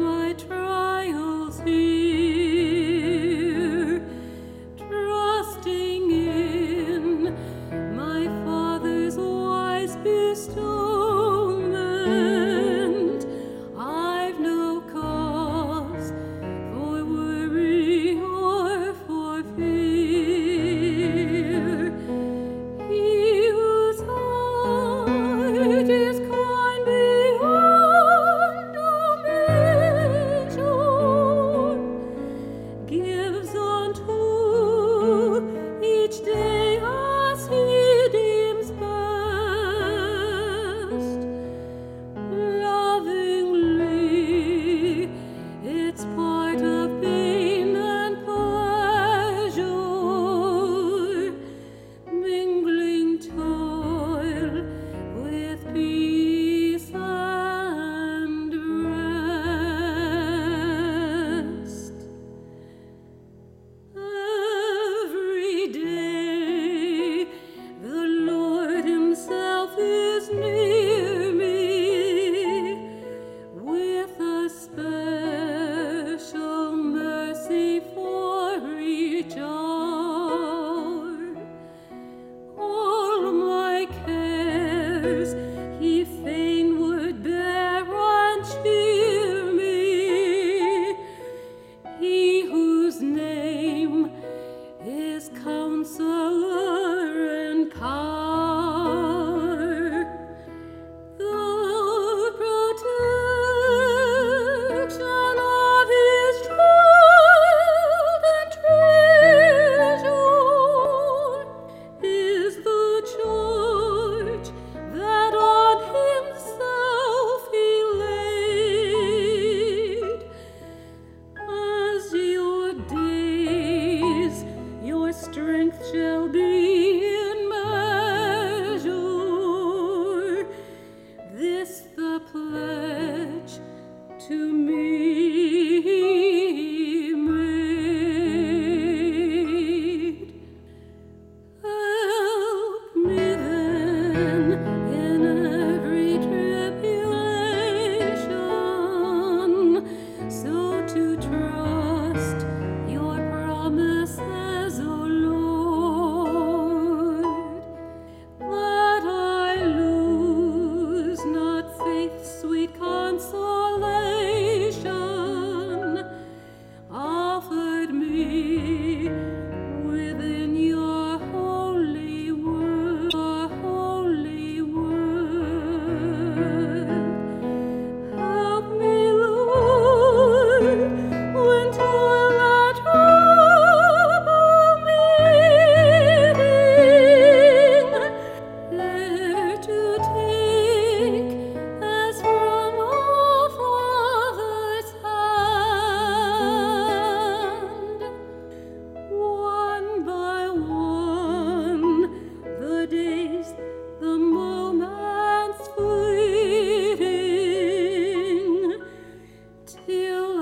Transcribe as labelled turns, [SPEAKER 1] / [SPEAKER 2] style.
[SPEAKER 1] my trials here, trusting in my Father's wise bestowment. I've no cause for worry or for fear. He whose heart is kind beyond all measure gives unto each day as he deems best. Lovingly, it's part of pain and pleasure, mingling toil with peace and rest. Every day the Lord himself is near me with a special mercy for each hour. All my cares he fain would bear and cheer me. He whose name is Counselor and Cower, the protection of his child and treasure, is the charge that on himself he laid. As your days, your strength shall be in measure. This the pledge to me made. Help me then in every tribulation, so to trust your promises, O Lord, that I lose not faith's sweet consolation offered me within your holy word. Your holy word. Help me, Lord, when toil and trouble meeting, there to take as from a Father's hand. One by one, the days, the moments fleeting, till